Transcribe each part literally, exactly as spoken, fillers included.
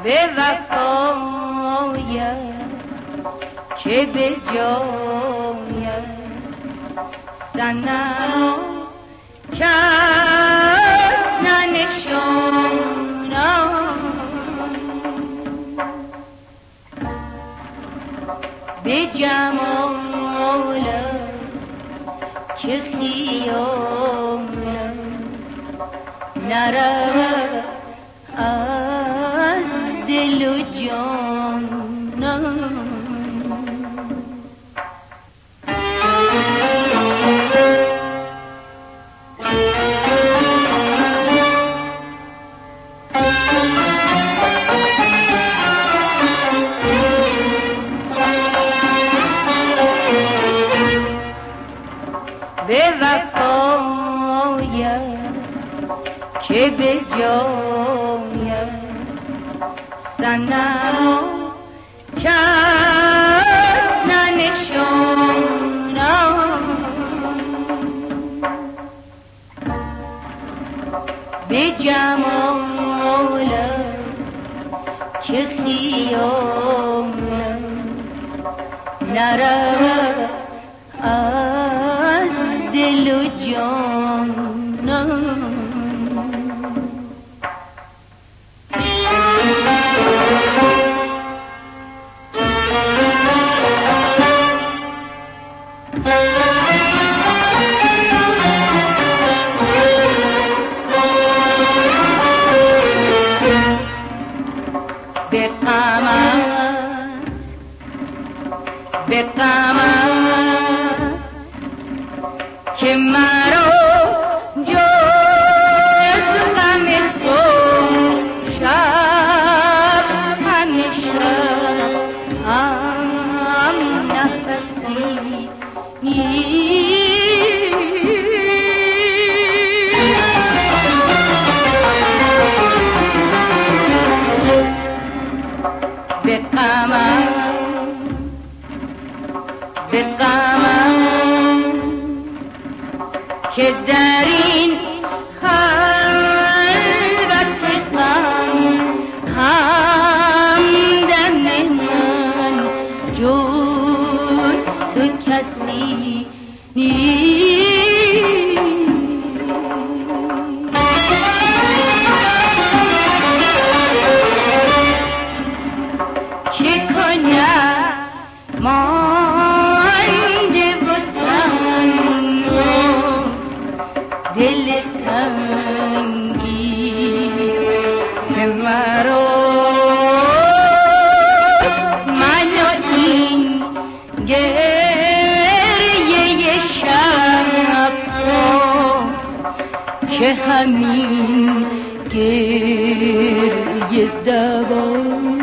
به وفایم که به جایم صنم کس ننشانم به جمالم که خیالم نرود از دل و جانم به وفایم که به جایم صنم کس ننشانم به جمالم که خیالم نرود از دل و جانم به غمت به غمت که مرا جز غم تو شب همیشه هم نفسی به غمت به غمت که در این خلوت غم همدم من جز تو کسی نیست چه کنم مانده و تنها دل تنگی که مرا من و این گریه شب که همین گریه دوام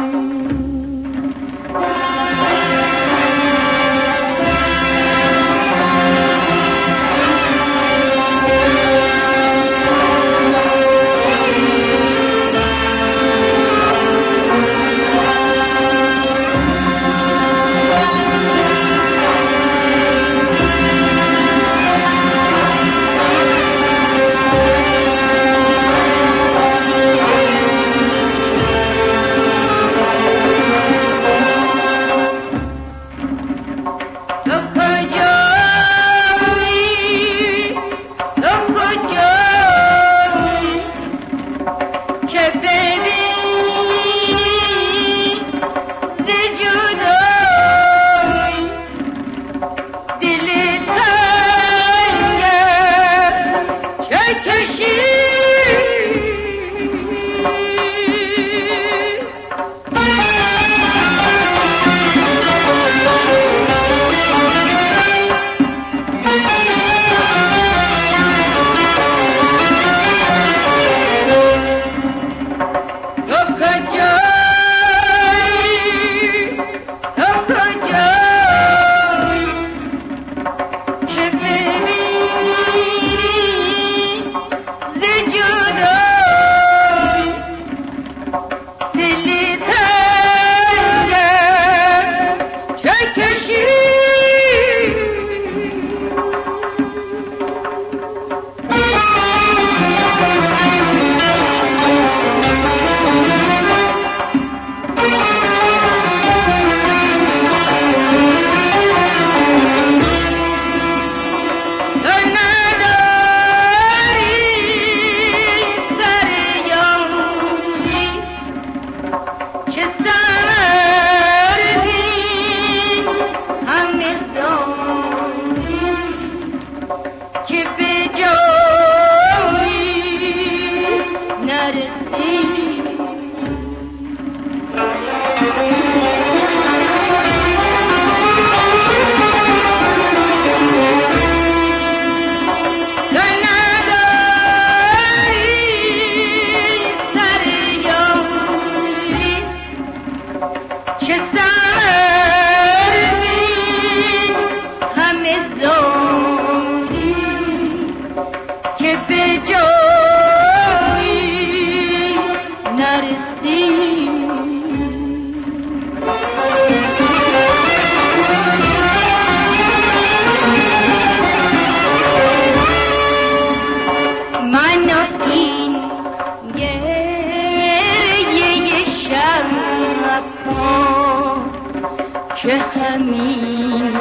که همین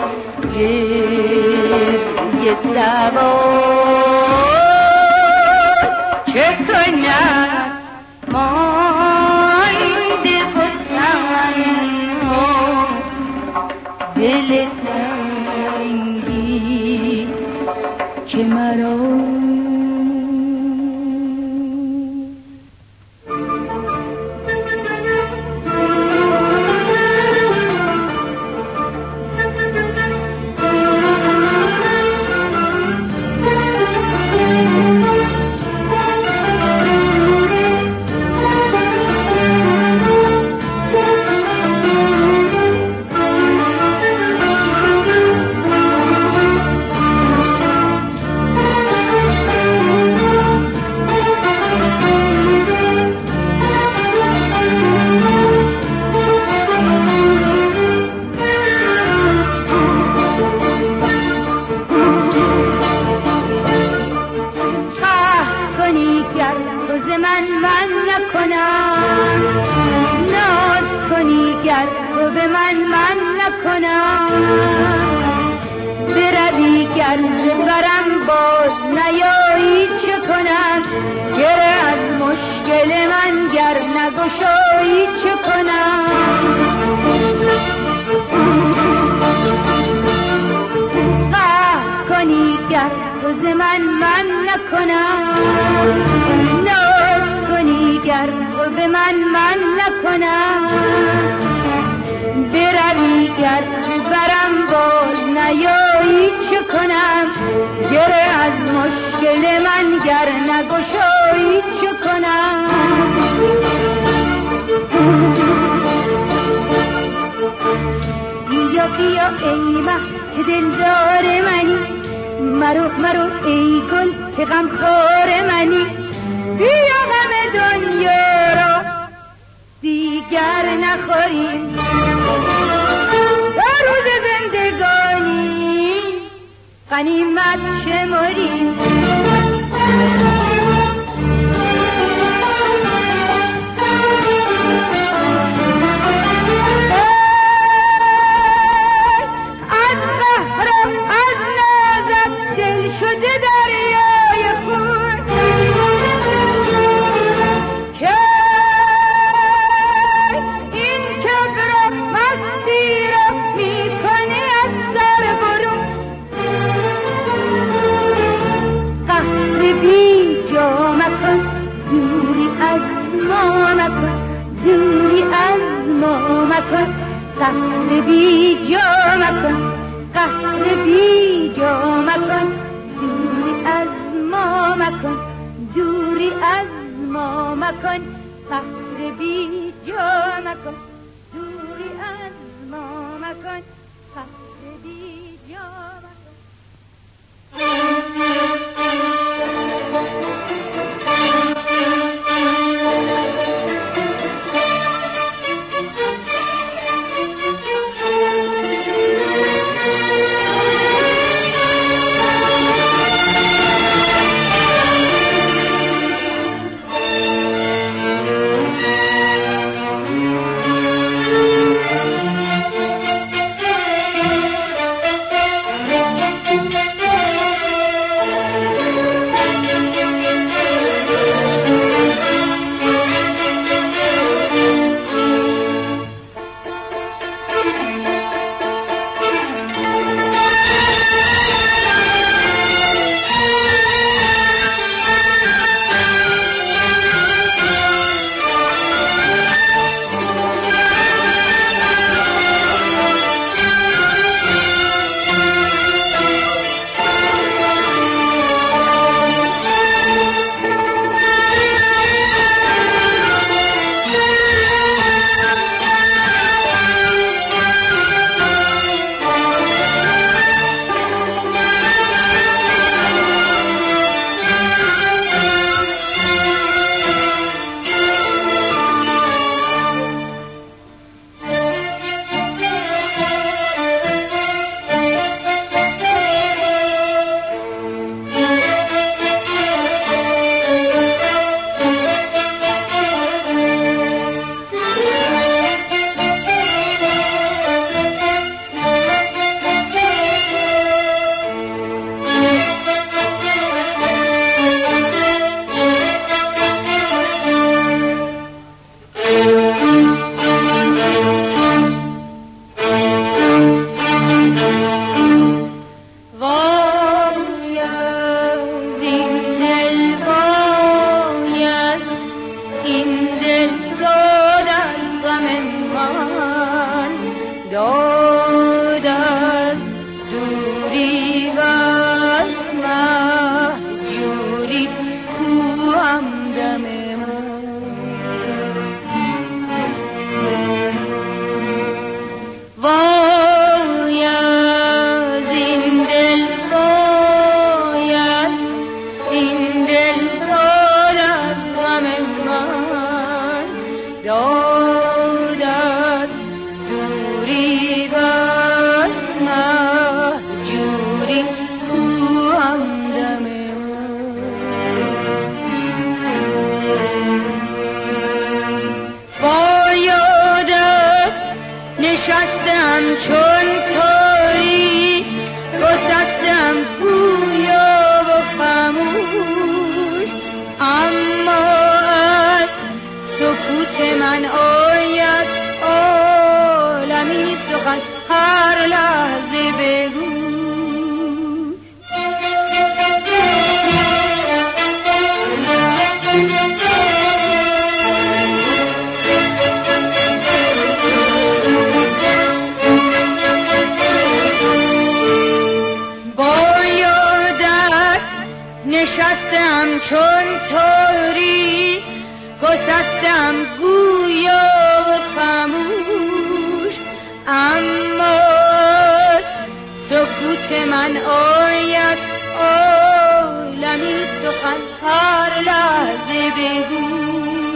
گریه سوار چه کند مانده و تنها دل تنگی که مرا من من نکنم ناز کنی گر تو به من من نکنم بروی گر برم باز نیایی چه کنم گره از مشکل من گر نگشایی چه کنم قهر کنی گر تو ز من من نکنم گر به من من نکنم بروی گر برم باز نیایی چه کنم گره از مشکل من گر نگشایی چه کنم بیا بیا ای مه که دلدار منی مرو مرو ای گل که غمخوار منی بیا همه دنیا را دیگر نخوریم تا روز زندگانی غنیمت شمریم از قهرم از نازت دل شده دریای خون دوری از ما مکن قهر بی جا مکن قهر بی جا مکن دوری از ما مکن دوری از ما مکن قهر بی جا مکن دوری از ما مکن قهر بی جا چون تویی گسستم گویا و خموش، اما از سکوت من آید عالمی سخن هر لحظه بگو. نشستم چون توری گسستم گویا و خموش، اما سکوت من آید عالمی سخن هر لحظه بگوش.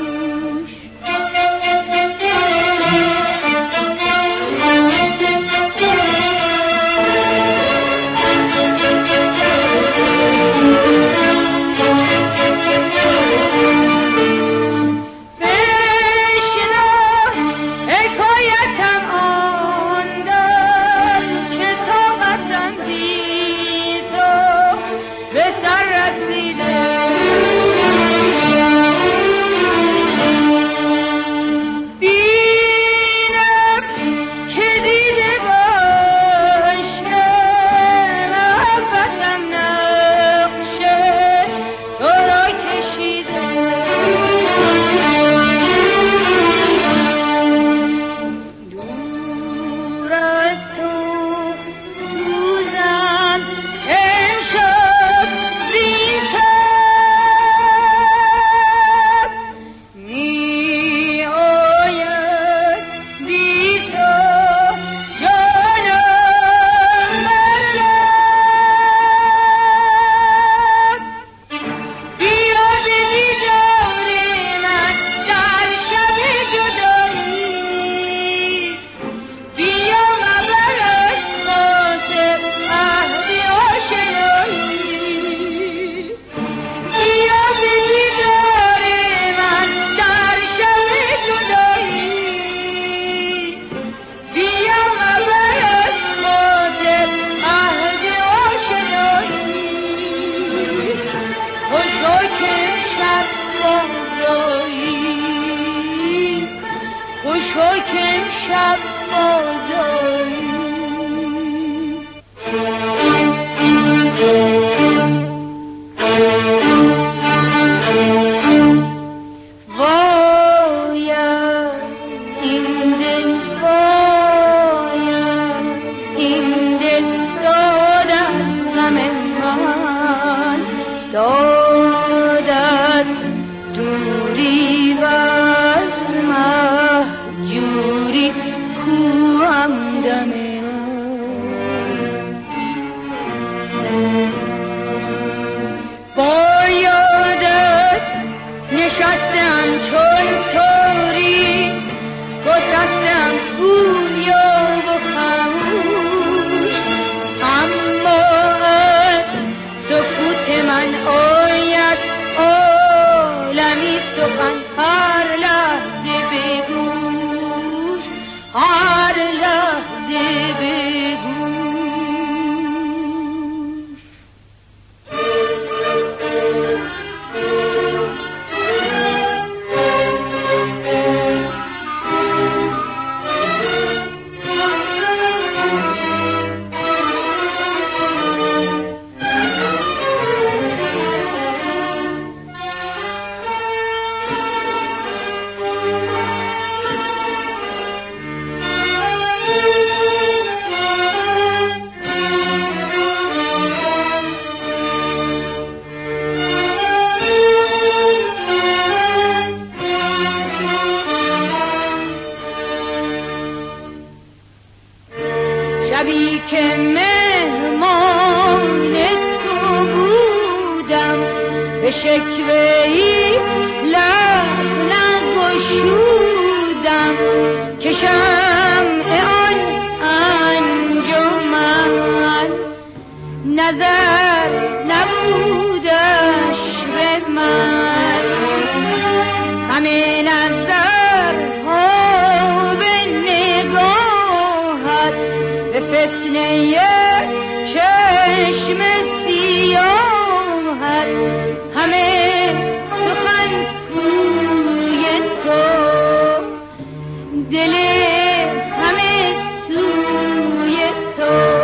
شبی که مهمان تو بودم به شکوهی لب نگشودم که شمع آن انجمن نظر نبودش به من، همه نظرها به نگاهت فتنه چشم سیاهت همه سخن گوی تو دل همه سوی تو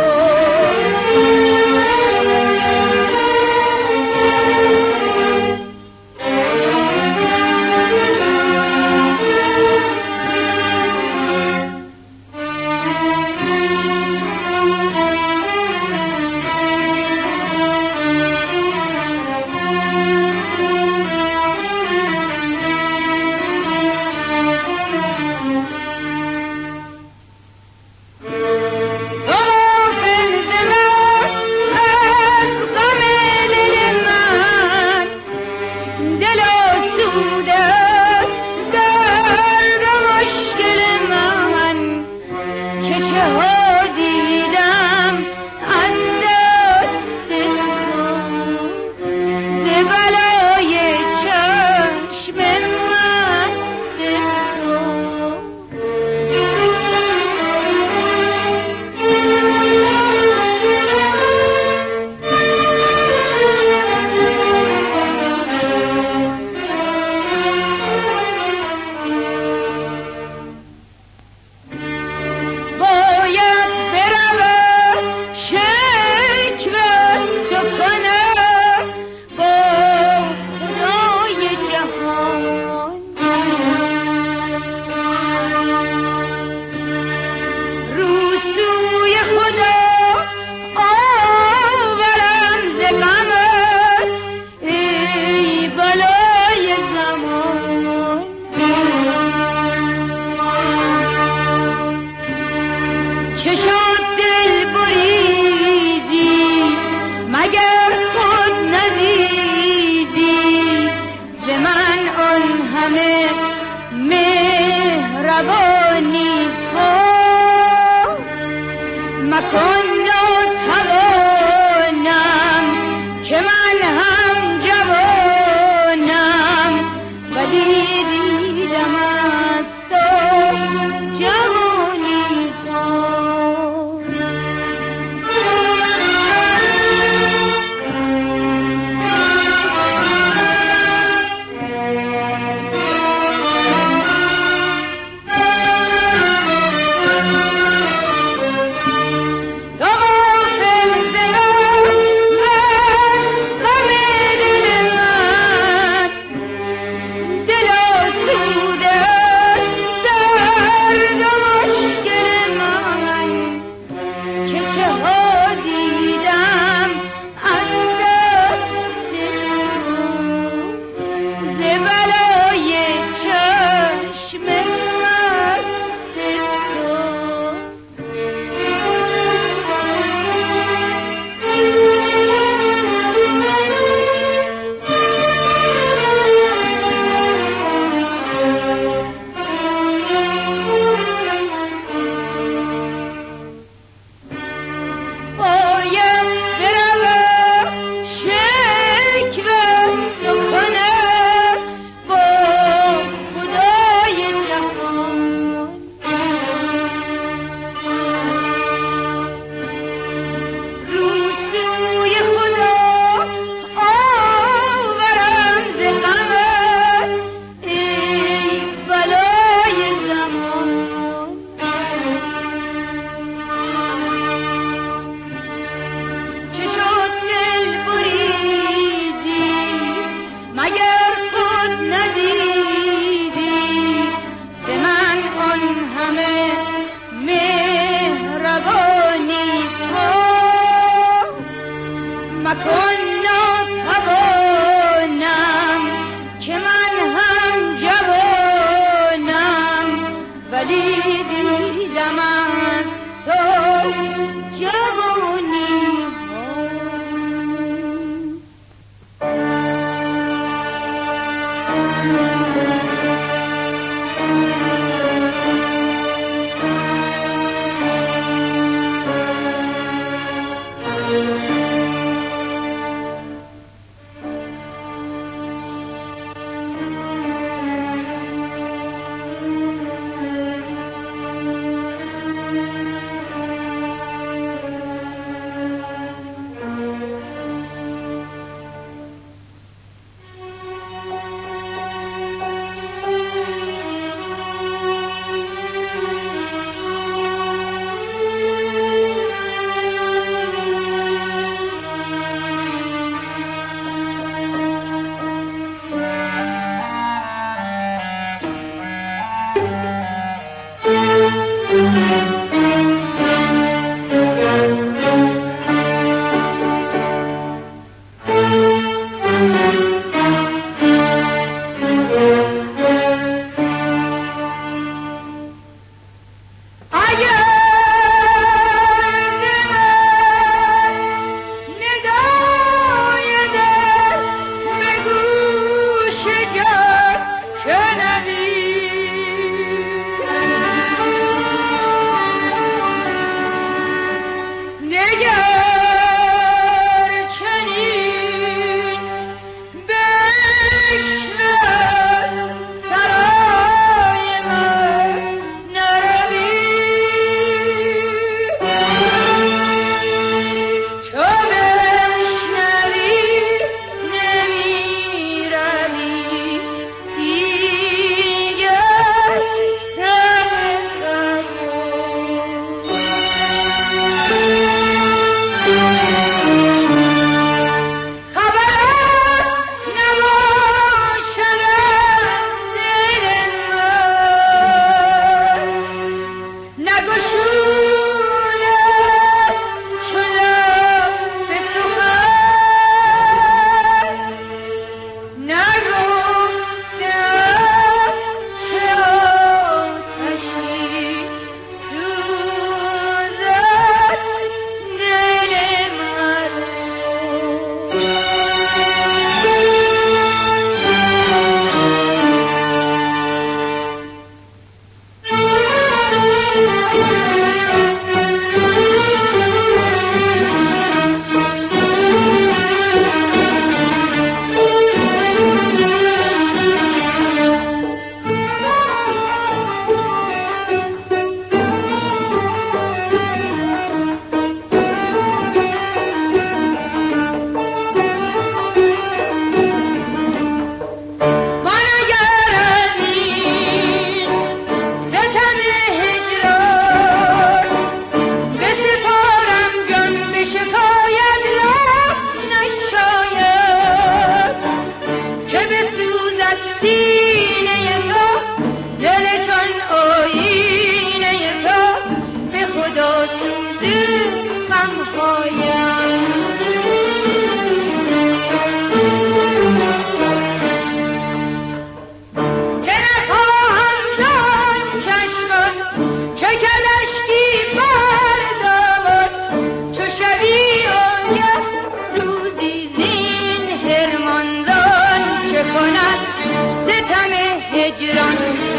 هجران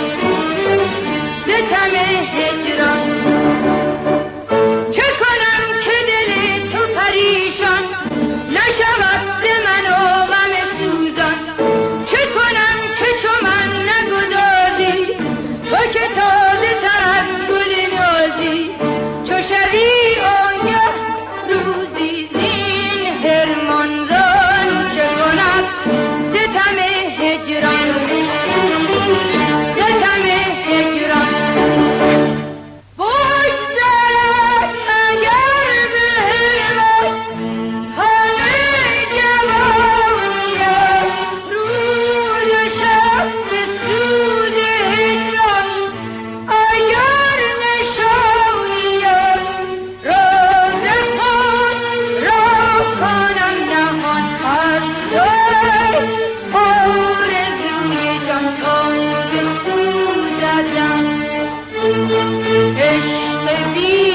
ستم هجران چه کنم که دل تو پریشان نشود ز من و غم سوزان چه کنم که چو من نگدازی تو که تازه تر از گل نازی چو شوی آگه روزی زین هرمانزان چه کند ستم هجران ستم هجران بگذرد اگر به هرمان همه جوانیم روز و شب به سوز هجران اگر نشانیم راز خود را کنم نهان از تو آرزوی جان کن به سوزدم عشق بی